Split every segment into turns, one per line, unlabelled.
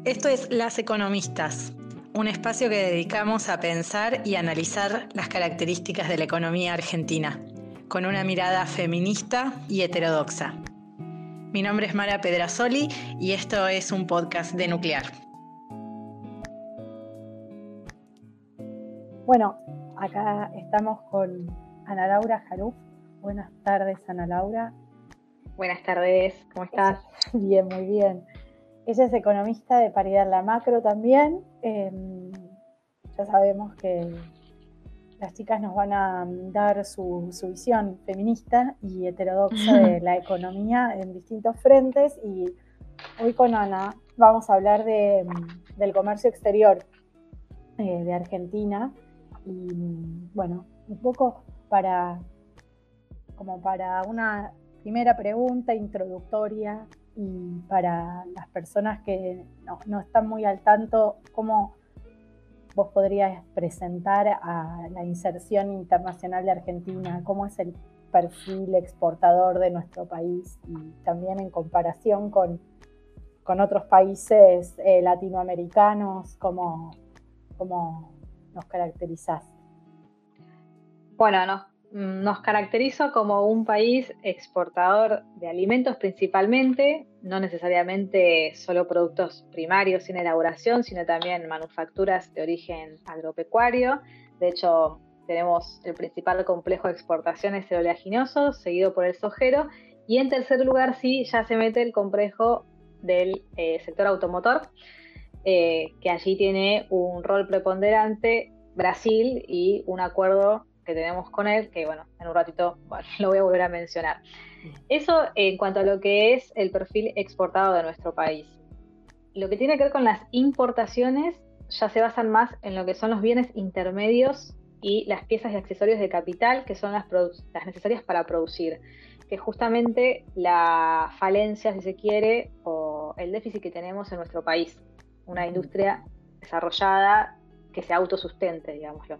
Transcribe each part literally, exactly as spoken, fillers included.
Esto es Las Economistas, un espacio que dedicamos a pensar y analizar las características de la economía argentina, con una mirada feminista y heterodoxa. Mi nombre es Mara Pedrasoli y esto es un podcast de Nuclear.
Bueno, acá estamos con Ana Laura Jaruf. Buenas tardes, Ana Laura.
Buenas tardes, ¿cómo estás?
Bien, muy bien. Ella es economista de Paridad La Macro también. Eh, ya sabemos que las chicas nos van a dar su, su visión feminista y heterodoxa de la economía en distintos frentes. Y hoy con Ana vamos a hablar de, del comercio exterior eh, de Argentina. Y bueno, un poco para, como para una primera pregunta introductoria y para las personas que no, no están muy al tanto, ¿cómo vos podrías presentar a la inserción internacional de Argentina? ¿Cómo es el perfil exportador de nuestro país? Y también en comparación con, con otros países eh, latinoamericanos, ¿cómo, cómo nos caracterizás?
Bueno, nos, nos caracterizo como un país exportador de alimentos principalmente, no necesariamente solo productos primarios sin elaboración, sino también manufacturas de origen agropecuario. De hecho, tenemos el principal complejo de exportaciones el oleaginoso, seguido por el sojero, y en tercer lugar sí ya se mete el complejo del eh, sector automotor, eh, que allí tiene un rol preponderante Brasil y un acuerdo que tenemos con él, que bueno, en un ratito bueno, lo voy a volver a mencionar. Eso en cuanto a lo que es el perfil exportado de nuestro país. Lo que tiene que ver con las importaciones ya se basan más en lo que son los bienes intermedios y las piezas y accesorios de capital, que son las, las necesarias para producir, que justamente la falencia, si se quiere, o el déficit que tenemos en nuestro país, una industria desarrollada que se autosustente, digámoslo.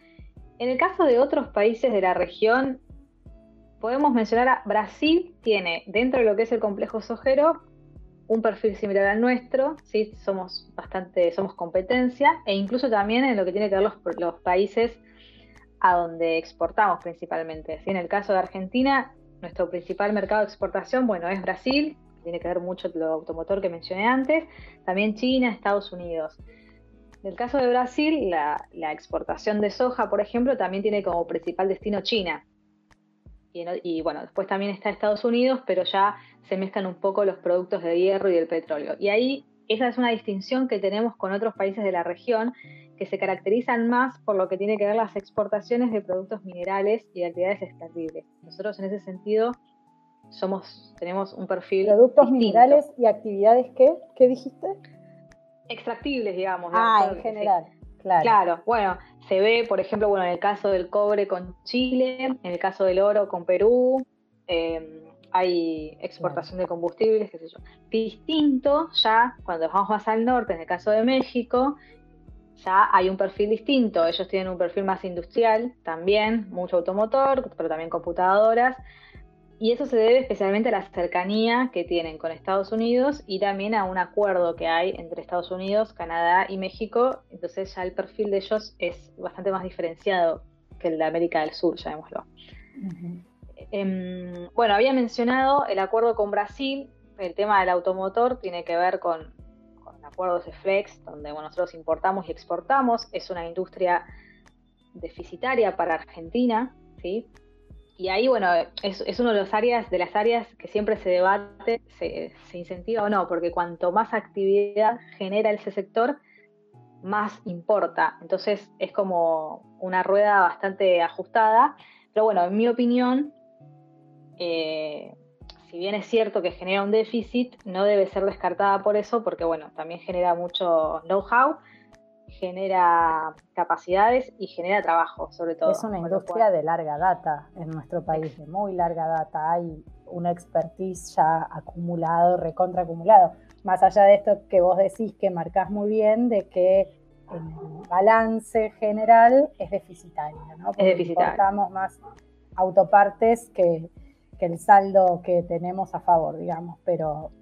En el caso de otros países de la región, podemos mencionar a Brasil, tiene dentro de lo que es el complejo sojero un perfil similar al nuestro, ¿sí? Somos bastante, somos competencia, e incluso también en lo que tiene que ver los, los países a donde exportamos principalmente, ¿sí? En el caso de Argentina, nuestro principal mercado de exportación, bueno, es Brasil, tiene que ver mucho con lo automotor que mencioné antes, también China, Estados Unidos. En el caso de Brasil, la, la exportación de soja, por ejemplo, también tiene como principal destino China. Y, y bueno, después también está Estados Unidos, pero ya se mezclan un poco los productos de hierro y del petróleo. Y ahí esa es una distinción que tenemos con otros países de la región, que se caracterizan más por lo que tiene que ver las exportaciones de productos minerales y de actividades extractibles. Nosotros en ese sentido somos, tenemos un perfil
¿Productos
distinto.
Minerales y actividades qué? ¿Qué dijiste?
Extractibles, digamos.
Ah,
digamos,
en general, sí. Claro.
Claro, bueno, se ve, por ejemplo, bueno, en el caso del cobre con Chile, en el caso del oro con Perú, eh, hay exportación claro. de combustibles, qué sé yo. Distinto ya, cuando vamos más al norte, en el caso de México, ya hay un perfil distinto. Ellos tienen un perfil más industrial también, mucho automotor, pero también computadoras. Y eso se debe especialmente a la cercanía que tienen con Estados Unidos y también a un acuerdo que hay entre Estados Unidos, Canadá y México. Entonces ya el perfil de ellos es bastante más diferenciado que el de América del Sur, llamémoslo. Uh-huh. Eh, bueno, había mencionado el acuerdo con Brasil. El tema del automotor tiene que ver con, con acuerdos de Flex, donde bueno, nosotros importamos y exportamos. Es una industria deficitaria para Argentina, ¿sí? Y ahí, bueno, es, es una de las áreas, de las áreas que siempre se debate, se, se incentiva o no, porque cuanto más actividad genera ese sector, más importa. Entonces es como una rueda bastante ajustada. Pero bueno, en mi opinión, eh, si bien es cierto que genera un déficit, no debe ser descartada por eso, porque bueno, también genera mucho know-how, genera capacidades y genera trabajo, sobre todo.
Es una industria de larga data en nuestro país, de muy larga data. Hay una expertise ya acumulado, recontra acumulado. Más allá de esto que vos decís, que marcás muy bien, de que el balance general es deficitario, ¿no? Porque
es deficitario.
Importamos más autopartes que, que el saldo que tenemos a favor, digamos. Pero,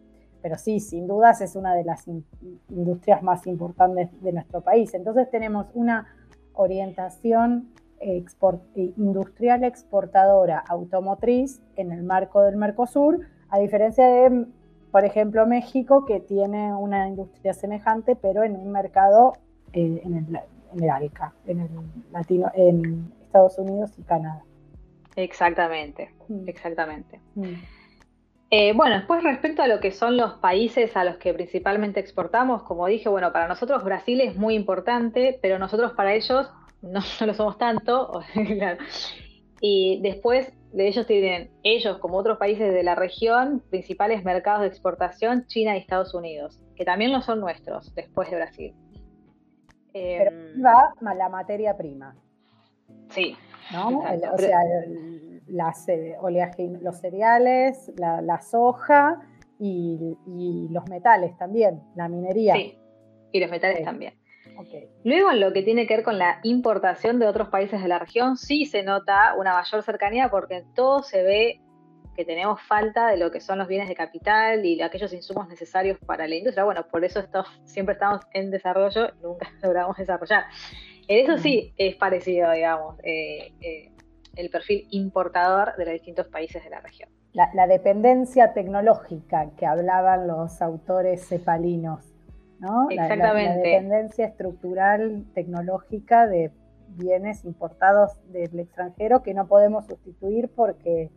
pero sí, sin dudas es una de las in, industrias más importantes de nuestro país. Entonces tenemos una orientación export, industrial exportadora automotriz en el marco del Mercosur, a diferencia de, por ejemplo, México, que tiene una industria semejante, pero en un mercado eh, en, el, en el ALCA, en el latino, en Estados Unidos y Canadá.
Exactamente,
mm.
exactamente.
Mm.
Eh, bueno, después respecto a lo que son los países a los que principalmente exportamos, como dije, bueno, para nosotros Brasil es muy importante, pero nosotros para ellos no, no lo somos tanto. Claro. Y después de ellos tienen, ellos como otros países de la región, principales mercados de exportación, China y Estados Unidos, que también lo son nuestros, después de Brasil.
Pero eh, va la materia prima.
Sí.
¿No? El, o sea, el, las, eh, oleaje, los cereales, la, la soja y, y los metales también, la minería.
Sí, y los metales
okay.
también.
Okay.
Luego, en lo que tiene que ver con la importación de otros países de la región, sí se nota una mayor cercanía porque en todo se ve que tenemos falta de lo que son los bienes de capital y aquellos insumos necesarios para la industria. Bueno, por eso esto, siempre estamos en desarrollo y nunca logramos desarrollar. En eso sí es parecido, digamos, eh, eh, el perfil importador de los distintos países de la región.
La, la dependencia tecnológica que hablaban los autores cepalinos, ¿no?
Exactamente.
La, la, la dependencia estructural tecnológica de bienes importados del extranjero que no podemos sustituir porque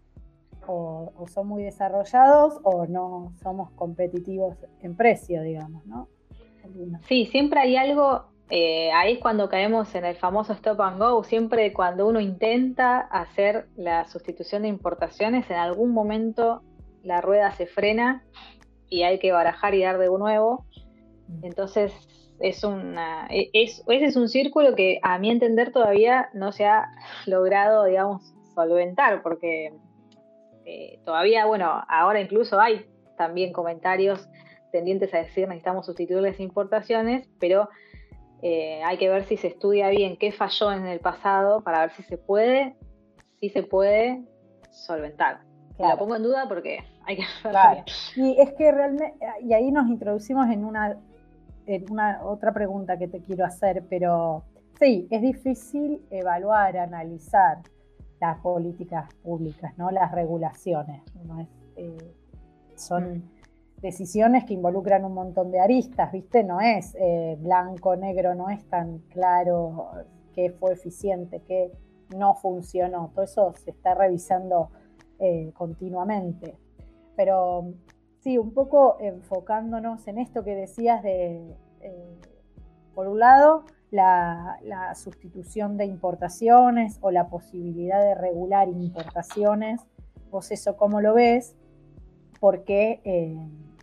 o, o son muy desarrollados o no somos competitivos en precio, digamos, ¿no?
Sí, siempre hay algo... Eh, ahí es cuando caemos en el famoso stop and go. Siempre cuando uno intenta hacer la sustitución de importaciones, en algún momento la rueda se frena y hay que barajar y dar de nuevo. Entonces es una, es, ese es un círculo que a mi entender todavía no se ha logrado, digamos, solventar, porque eh, todavía, bueno, ahora incluso hay también comentarios tendientes a decir necesitamos sustituir las importaciones, pero Eh, hay que ver si se estudia bien qué falló en el pasado para ver si se puede, si se puede solventar. Claro. Lo pongo en duda porque hay que verlo
claro.
bien.
Y es que realmente, y ahí nos introducimos en una, en una otra pregunta que te quiero hacer, pero sí, es difícil evaluar, analizar las políticas públicas, ¿no? Las regulaciones, ¿no? Es, eh, son mm. decisiones que involucran un montón de aristas, ¿viste? No es eh, blanco, negro, no es tan claro qué fue eficiente, qué no funcionó. Todo eso se está revisando eh, continuamente. Pero sí, un poco enfocándonos en esto que decías de, eh, por un lado, la, la sustitución de importaciones o la posibilidad de regular importaciones. ¿Vos eso cómo lo ves? Porque... Eh,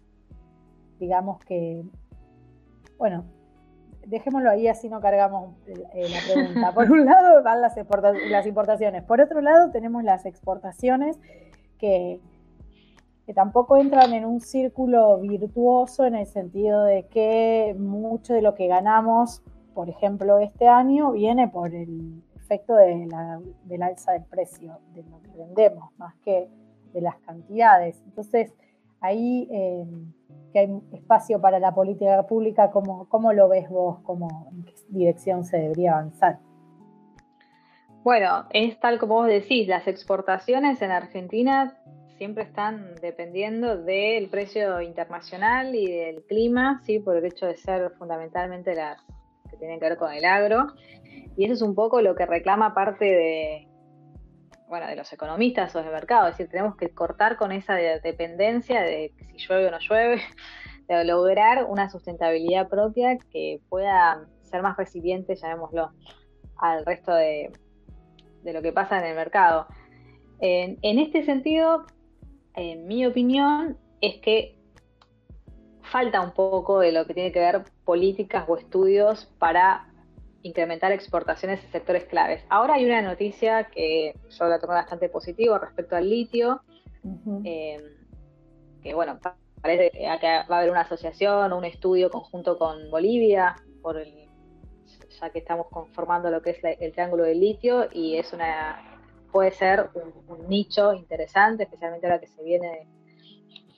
digamos que, bueno, dejémoslo ahí, así no cargamos eh, la pregunta. Por un lado van las, las importaciones, por otro lado tenemos las exportaciones que, que tampoco entran en un círculo virtuoso en el sentido de que mucho de lo que ganamos, por ejemplo, este año, viene por el efecto de la, del alza del precio de lo que vendemos, más que de las cantidades. Entonces, ahí... Eh, que hay espacio para la política pública, ¿cómo, cómo lo ves vos? ¿Cómo, ¿En qué dirección se debería avanzar?
Bueno, es tal como vos decís, las exportaciones en Argentina siempre están dependiendo del precio internacional y del clima, ¿sí? Por el hecho de ser fundamentalmente las que tienen que ver con el agro. Y eso es un poco lo que reclama parte de, bueno, de los economistas o del mercado, es decir, tenemos que cortar con esa dependencia de si llueve o no llueve, de lograr una sustentabilidad propia que pueda ser más resiliente, llamémoslo, al resto de, de lo que pasa en el mercado. En, en este sentido, en mi opinión, es que falta un poco de lo que tiene que ver políticas o estudios para incrementar exportaciones en sectores claves. Ahora hay una noticia que yo la tomo bastante positivo respecto al litio, uh-huh. eh, que bueno, parece que va a haber una asociación o un estudio conjunto con Bolivia, por el, ya que estamos conformando lo que es la, el triángulo del litio, y es una puede ser un, un nicho interesante, especialmente ahora que se viene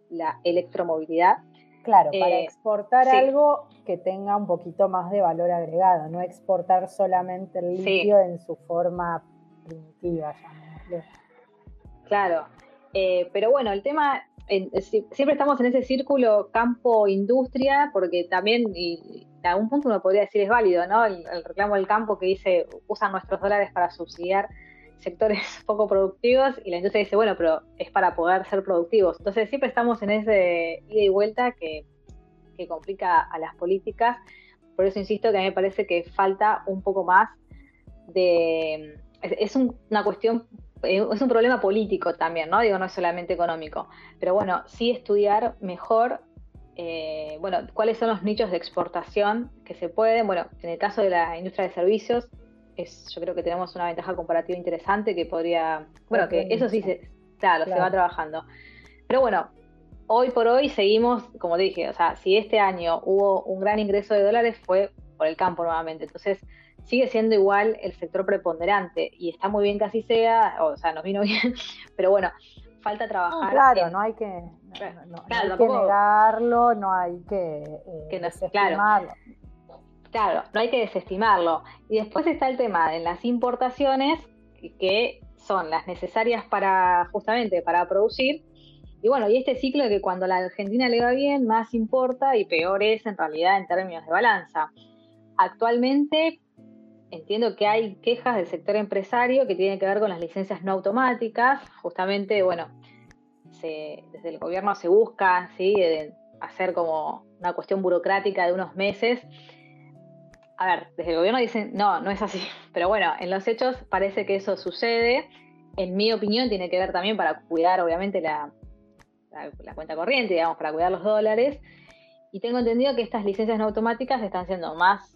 la electromovilidad.
Claro,
Eh,
para exportar
sí.
algo que tenga un poquito más de valor agregado, no exportar solamente el litio
sí.
en su forma primitiva, llamémosle.
Claro, eh, pero bueno, el tema, eh, siempre estamos en ese círculo campo-industria, porque también, y de algún punto uno podría decir es válido, ¿no? El, el reclamo del campo que dice, usan nuestros dólares para subsidiar sectores poco productivos, y la industria dice, bueno, pero es para poder ser productivos. Entonces siempre estamos en ese ida y vuelta que, que complica a las políticas. Por eso insisto que a mí me parece que falta un poco más de... Es, es un, una cuestión, es un problema político también, ¿no? Digo, no es solamente económico. Pero bueno, sí estudiar mejor, eh, bueno, cuáles son los nichos de exportación que se pueden. Bueno, en el caso de la industria de servicios, es, yo creo que tenemos una ventaja comparativa interesante que podría, bueno,
Otro
que eso
nicho.
sí, se, claro,
Claro.
se va trabajando. Pero bueno, hoy por hoy seguimos, como te dije, o sea, si este año hubo un gran ingreso de dólares fue por el campo nuevamente. Entonces, sigue siendo igual el sector preponderante y está muy bien que así sea, o sea, nos vino bien, pero bueno, falta trabajar.
No, claro,
en,
no hay que, no, no,
claro,
no hay
tampoco,
que negarlo, no hay que, eh,
que no,
desestimarlo.
Claro, claro, no hay que desestimarlo. Y después está el tema de las importaciones, que son las necesarias para, justamente, para producir. Y bueno, y este ciclo de que cuando a la Argentina le va bien, más importa y peor es en realidad en términos de balanza. Actualmente entiendo que hay quejas del sector empresario que tienen que ver con las licencias no automáticas. Justamente, bueno, se, desde el gobierno se busca, ¿sí?, de hacer como una cuestión burocrática de unos meses. A ver, desde el gobierno dicen, no, no es así. Pero bueno, en los hechos parece que eso sucede. En mi opinión tiene que ver también para cuidar, obviamente, la, la, la cuenta corriente, digamos, para cuidar los dólares. Y tengo entendido que estas licencias no automáticas están siendo más,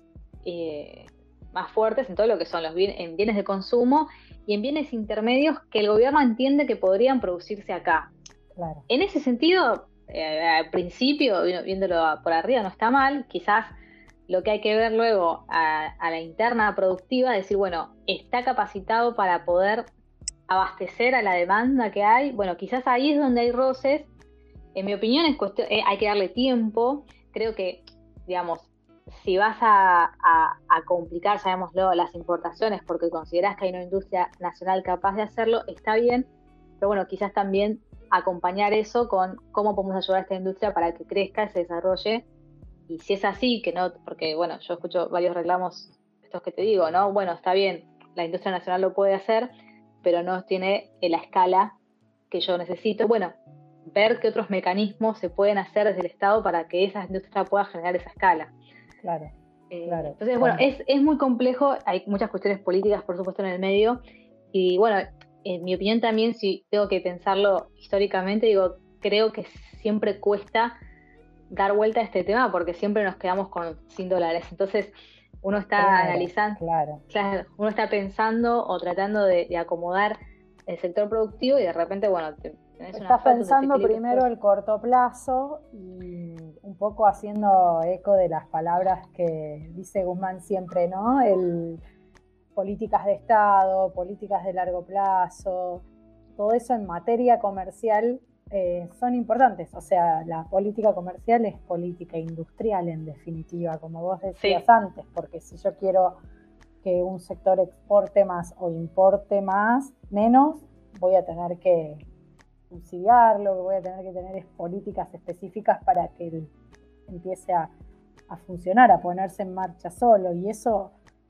eh, más fuertes en todo lo que son los bien, en bienes de consumo y en bienes intermedios que el gobierno entiende que podrían producirse acá.
Claro.
En ese sentido, eh, al principio, viéndolo por arriba, no está mal. Quizás lo que hay que ver luego a, a la interna productiva, decir, bueno, ¿está capacitado para poder abastecer a la demanda que hay? Bueno, quizás ahí es donde hay roces. En mi opinión, es cuestión, eh, hay que darle tiempo. Creo que, digamos, si vas a, a, a complicar, sabémoslo, las importaciones porque consideras que hay una industria nacional capaz de hacerlo, está bien. Pero bueno, quizás también acompañar eso con cómo podemos ayudar a esta industria para que crezca, se desarrolle. Y si es así, que no, porque bueno, yo escucho varios reclamos, estos que te digo, ¿no? Bueno, está bien, la industria nacional lo puede hacer, pero no tiene la escala que yo necesito. Bueno, ver qué otros mecanismos se pueden hacer desde el Estado para que esa industria pueda generar esa escala.
Claro,
eh,
claro.
Entonces, bueno, es, es muy complejo, hay muchas cuestiones políticas, por supuesto, en el medio, y bueno, en mi opinión también, si tengo que pensarlo históricamente, digo, creo que siempre cuesta dar vuelta a este tema porque siempre nos quedamos con cien dólares. Entonces, uno está
Primero,
analizando,
claro.
claro, uno está pensando o tratando de, de acomodar el sector productivo y de repente, bueno, te, tenés una
Estás
falta,
pensando primero el corto plazo y un poco haciendo eco de las palabras que dice Guzmán siempre, ¿no? El políticas de Estado, políticas de largo plazo, todo eso en materia comercial eh, son importantes. O sea, la política comercial es política industrial en definitiva, como vos decías sí. antes, porque si yo quiero que un sector exporte más o importe más, menos, voy a tener que subsidiarlo, voy a tener que tener políticas específicas para que él empiece a, a funcionar, a ponerse en marcha solo. Y eso,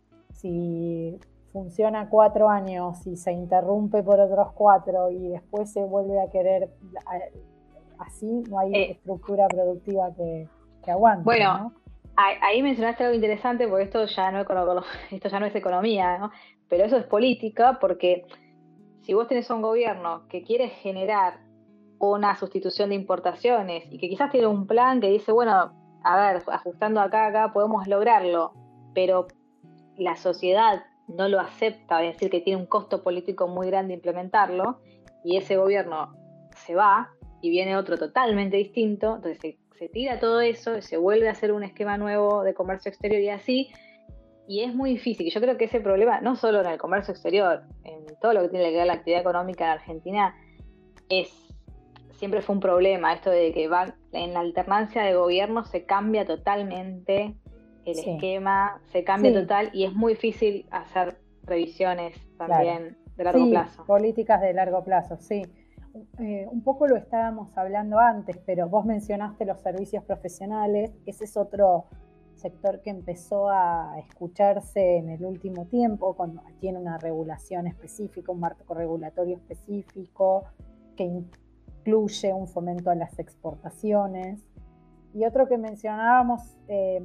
si funciona cuatro años y se interrumpe por otros cuatro y después se vuelve a querer, así no hay eh, estructura productiva que, que aguante.
Bueno,
¿no?
Ahí mencionaste algo interesante, porque esto ya no es, esto ya no es economía, ¿no? Pero eso es política, porque si vos tenés un gobierno que quiere generar una sustitución de importaciones y que quizás tiene un plan que dice, bueno, a ver, ajustando acá, acá podemos lograrlo, pero la sociedad no lo acepta, es decir, que tiene un costo político muy grande implementarlo, y ese gobierno se va y viene otro totalmente distinto, entonces se, se tira todo eso y se vuelve a hacer un esquema nuevo de comercio exterior y así, y es muy difícil. Yo creo que ese problema, no solo en el comercio exterior, en todo lo que tiene que ver la actividad económica en Argentina, es, siempre fue un problema esto de que va, en la alternancia de gobierno se cambia totalmente el
Sí.
esquema, se cambia
Sí.
total y es muy difícil hacer previsiones también
Claro.
de largo
Sí,
plazo.
políticas de largo plazo, sí. Eh, un poco lo estábamos hablando antes, pero vos mencionaste los servicios profesionales, ese es otro sector que empezó a escucharse en el último tiempo, cuando tiene una regulación específica, un marco regulatorio específico que incluye un fomento a las exportaciones. Y otro que mencionábamos eh,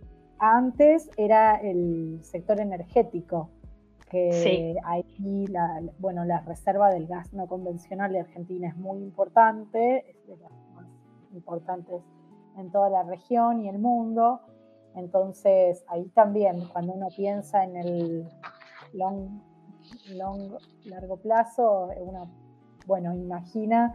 antes era el sector energético, que
Sí.
ahí la, bueno, la reserva del gas no convencional de Argentina es muy importante, es de las más importantes en toda la región y el mundo. Entonces, ahí también, cuando uno piensa en el long, long largo plazo, uno, bueno, imagina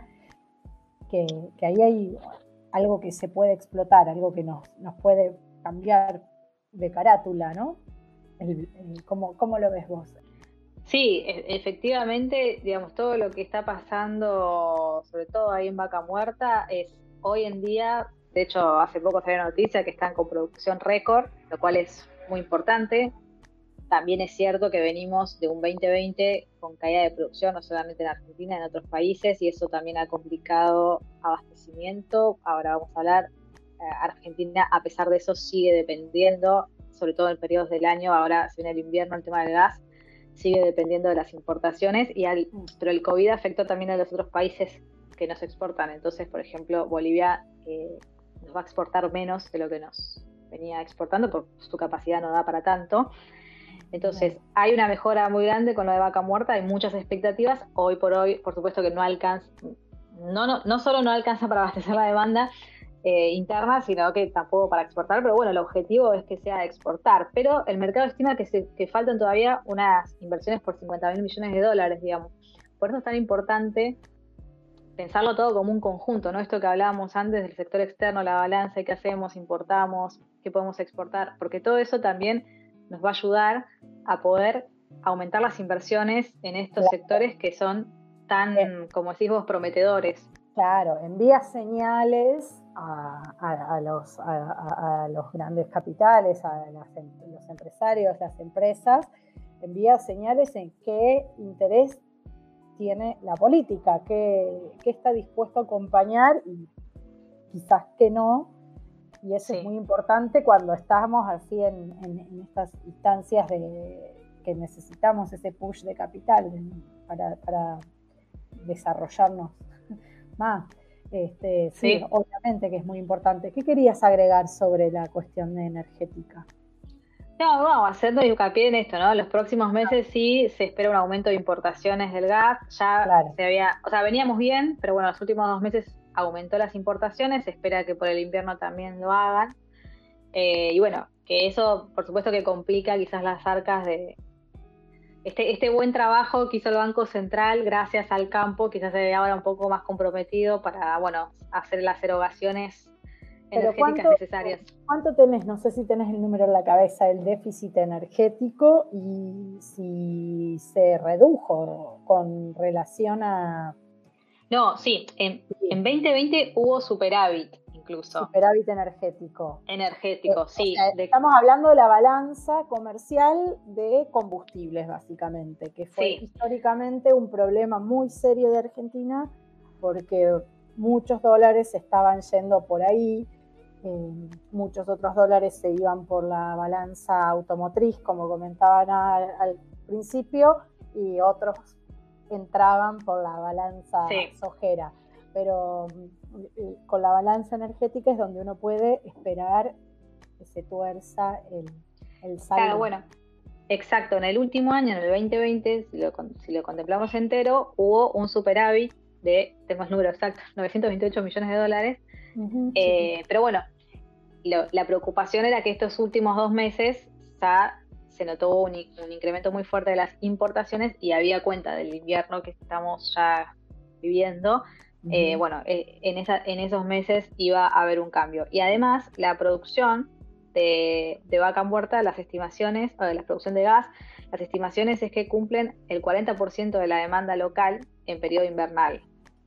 que, que ahí hay algo que se puede explotar, algo que nos, nos puede cambiar de carátula, ¿no? El, el, ¿cómo, ¿Cómo lo ves vos?
Sí, e- efectivamente, digamos, todo lo que está pasando, sobre todo ahí en Vaca Muerta, es hoy en día, de hecho, hace poco salió una noticia que están con producción récord, lo cual es muy importante. También es cierto que venimos de un veinte veinte con caída de producción, no solamente en Argentina, en otros países, y eso también ha complicado abastecimiento. Ahora vamos a hablar, eh, Argentina, a pesar de eso, sigue dependiendo, sobre todo en periodos del año, ahora se viene el invierno, el tema del gas, sigue dependiendo de las importaciones, y al, pero el COVID afectó también a los otros países que nos exportan. Entonces, por ejemplo, Bolivia eh, nos va a exportar menos de lo que nos venía exportando, porque su capacidad no da para tanto. Entonces, hay una mejora muy grande con lo de Vaca Muerta, hay muchas expectativas. Hoy por hoy, por supuesto que no alcanza, no, no, no solo no alcanza para abastecer la demanda eh, interna, sino que tampoco para exportar, pero bueno, el objetivo es que sea exportar. Pero el mercado estima que, se, que faltan todavía unas inversiones por cincuenta mil millones de dólares, digamos. Por eso es tan importante pensarlo todo como un conjunto, ¿no? Esto que hablábamos antes del sector externo, la balanza, qué hacemos, importamos, qué podemos exportar, porque todo eso también nos va a ayudar a poder aumentar las inversiones en estos
Claro.
sectores que son tan, eh, como decís vos, prometedores.
Claro, envía señales a, a, a, los, a, a los grandes capitales, a las, los empresarios, las empresas, envía señales en qué interés tiene la política, qué, qué está dispuesto a acompañar y quizás que no. Y eso sí. Es muy importante cuando estamos así en, en, en estas instancias de que necesitamos ese push de capital para, para desarrollarnos más. Este, sí, sí, obviamente que es muy importante. ¿Qué querías agregar sobre la cuestión energética?
No, vamos haciendo hincapié en esto, ¿no? Los próximos meses sí se espera un aumento de importaciones del gas. Ya claro. se había, o sea, veníamos bien, pero bueno, los últimos dos meses aumentó las importaciones. Se espera que por el invierno también lo hagan. Eh, y bueno, que eso, por supuesto, que complica quizás las arcas de este, este buen trabajo que hizo el Banco Central gracias al campo, quizás se ve ahora un poco más comprometido para, bueno, hacer las erogaciones energéticas
¿cuánto,
necesarias.
¿Cuánto tenés? No sé si tenés el número en la cabeza, el déficit energético y si se redujo con relación a...
No, sí, en, sí. en veinte veinte hubo superávit incluso.
Superávit energético.
Energético, eh, sí.
O sea,
de...
Estamos hablando de la balanza comercial de combustibles, básicamente, que fue sí. históricamente un problema muy serio de Argentina porque muchos dólares se estaban yendo por ahí. Eh, muchos otros dólares se iban por la balanza automotriz, como comentaban al, al principio, y otros entraban por la balanza sí. sojera. Pero eh, con la balanza energética es donde uno puede esperar que se tuerza el, el saldo.
Claro, bueno, exacto. En el último año, en el veinte veinte, si lo, si lo contemplamos entero, hubo un superávit de, tengo el número exacto, novecientos veintiocho millones de dólares. Uh-huh, eh, sí. Pero bueno, Lo, la preocupación era que estos últimos dos meses ya se notó un, un incremento muy fuerte de las importaciones y había cuenta del invierno que estamos ya viviendo. Uh-huh. Eh, bueno, eh, en, esa, en esos meses iba a haber un cambio. Y además, la producción de, de Vaca Muerta, las estimaciones, o de la producción de gas, las estimaciones es que cumplen el cuarenta por ciento de la demanda local en periodo invernal.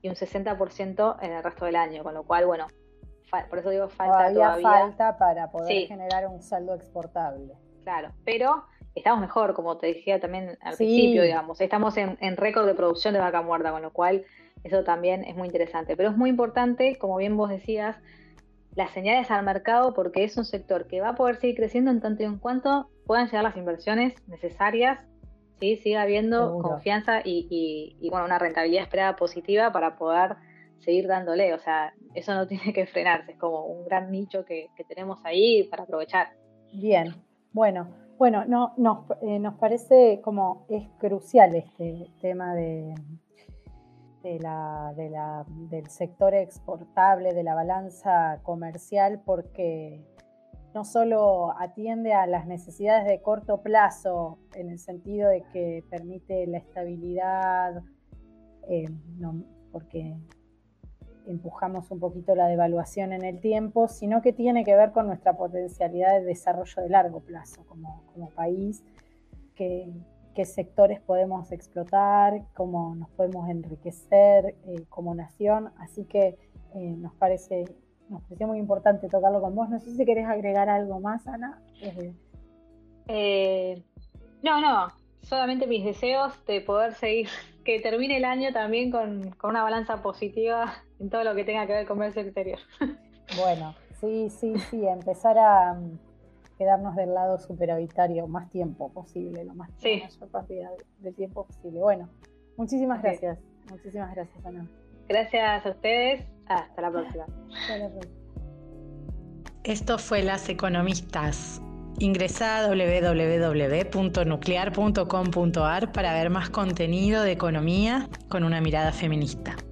y un sesenta por ciento en el resto del año, con lo cual, bueno, por eso digo falta
todavía.
todavía.
falta para poder
sí.
generar un saldo exportable.
Claro, pero estamos mejor, como te decía también al
sí.
principio, digamos, estamos en, en récord de producción de vaca muerta, con lo cual eso también es muy interesante. Pero es muy importante, como bien vos decías, las señales al mercado, porque es un sector que va a poder seguir creciendo en tanto y en cuanto puedan llegar las inversiones necesarias, ¿sí? Siga habiendo
Seguro.
confianza y, y, y bueno, una rentabilidad esperada positiva para poder seguir dándole. O sea, eso no tiene que frenarse, es como un gran nicho que, que tenemos ahí para aprovechar.
Bien, bueno, bueno, no, nos, eh, nos parece como es crucial este tema de, de la, de la, del sector exportable, de la balanza comercial, porque no solo atiende a las necesidades de corto plazo, en el sentido de que permite la estabilidad, eh, no, porque empujamos un poquito la devaluación en el tiempo, sino que tiene que ver con nuestra potencialidad de desarrollo de largo plazo como, como país, que, qué sectores podemos explotar, cómo nos podemos enriquecer eh, como nación. Así que eh, nos parece, nos pareció muy importante tocarlo con vos. No sé si querés agregar algo más, Ana. Eh,
eh, no, no, solamente mis deseos de poder seguir, que termine el año también con, con una balanza positiva en todo lo que tenga que ver con comercio exterior.
Bueno, sí, sí, sí, empezar a um, quedarnos del lado superavitario más tiempo posible, lo más
sí.
la mayor partida del tiempo posible. Bueno, muchísimas sí. gracias, muchísimas gracias, Ana.
Gracias a ustedes, hasta la próxima.
Hasta la próxima.
Esto fue Las Economistas. Ingresá a doble u doble u doble u punto nuclear punto com punto a r para ver más contenido de economía con una mirada feminista.